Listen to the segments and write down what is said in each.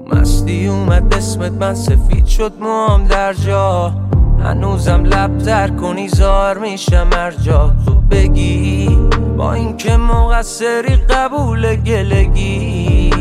مستی اومد اسمت من سفید شد موام در جا، هنوزم لب تر کنی زار میشم هر جا تو بگی با اینکه مقصری قبول گلگی.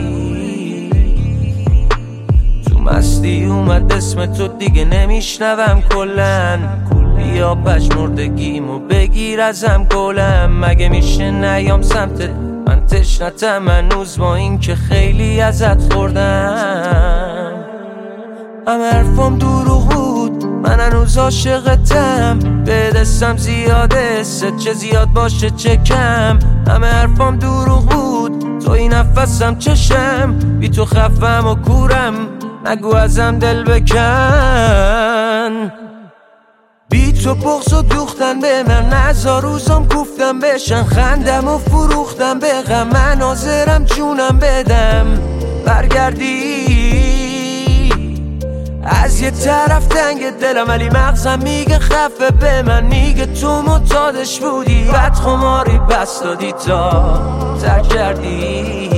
تو مستی اومد اسم تو دیگه نمیشنوم کلن، بیا پژمردگیمو بگیر ازم گلم. مگه میشه نیام سمتت من تشنتم هنوز با اینکه خیلی ازت خوردم. همه حرفام دروغ بود من هنوز عاشقتم، به دستم زیاده ست چه زیاد باشه چه کم. همه حرفام دروغ بود تو این نفسم چشم، بی تو خفم و کورم نگو ازم دل بکن. بی تو بغض و دوختن به من نزار روزم گفتم بشن، خندم و فروختم به غم من حاضرم جونم بدم. برگردی از یه طرف تنگ دلم ولی مغزم میگه خفه به من، میگه تو معتادش بودی بد خماری بس دادی تا ترک کردی.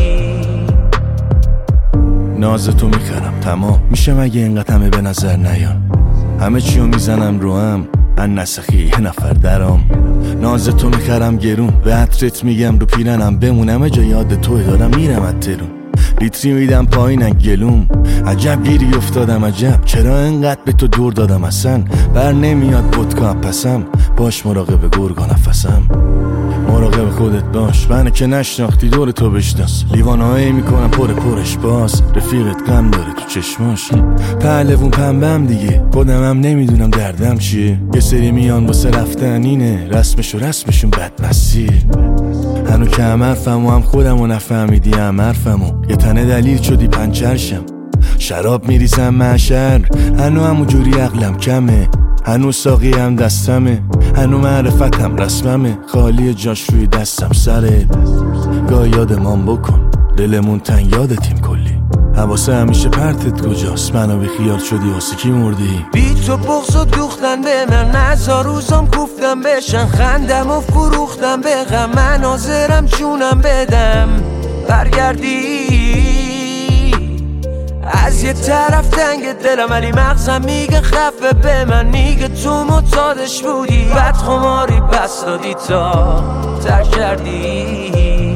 ناز تو میخرم تمام میشه مگه اینقدر همه به نظر نیان، همه چیو میزنم رو هم ان نسخی یه نفر درام. ناز تو میخرم گرون به عطرت میگم رو پیرنم بمونم جا یاد توی دارم میرم از ترون. لیتری میدم پایین گلوم عجب گیری افتادم عجب چرا انقدر به تو دور دادم اصلا بر نمیاد ودکا پسم باش مراقب گرگا نفسم. مراقب خودت باش منو که نشناختی دور تو بشناس، لیوانهایی میکنم پرش باز رفیقت غم داره تو چشماش. پهلوون پنبم دیگه خودمم نمیدونم دردم چیه، یه سری میان واسه رفتن اینه رسمشون بدمسیه. هنو که هم حرفم و هم خودم و نفهمیدی هم حرفمو یه تنه دلیل شدی پنچرشم. شراب میریزم معشر هنو همو جوری عقلم کمه، هنو ساقی هم دستمه هنو معرفتم رسممه، خالی جاش روی دستم سره. گاه یادمان بکن دلمون تنگ یادتیم کلی، حواسه همیشه پرتت کجاست منو بی خیال شدی واسه کی مردی. بی تو بغض و دوختن به من نزار روزم گفتم بشن، خندم و فروختم به غم من حاضرم جونم بدم. برگردی از یه طرف تنگ دلم ولی مغزم میگه خفه به من، میگه تو معتادش بودی بد خماری بس دادی تا ترک کردی.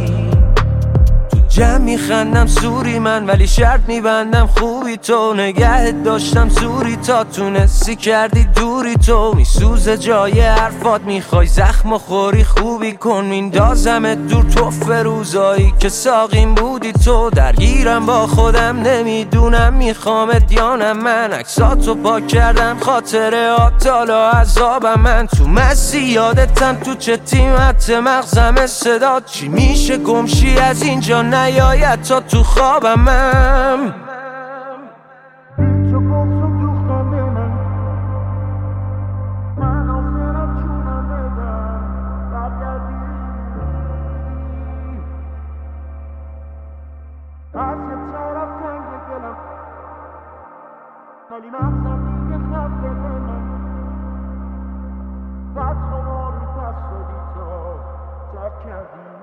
جمع میخندم سوری من ولی شرط میبندم خوبی تو، نگهت داشتم زوری تا تونستی کردی دوری تو. میسوزه جای حرفات میخوای زخم و خوری خوبی کن، میندازمت دور تو فروزایی که ساقیم بودی تو. درگیرم با خودم نمیدونم میخوامت یا نه، من عکساتو پاک کردم خاطرات حالا عذابم. من تو مستی یادتم تو چه تیمت مغزم صدا چی میشه گمشی از اینجا نیاید تا تو خوابم. من کردی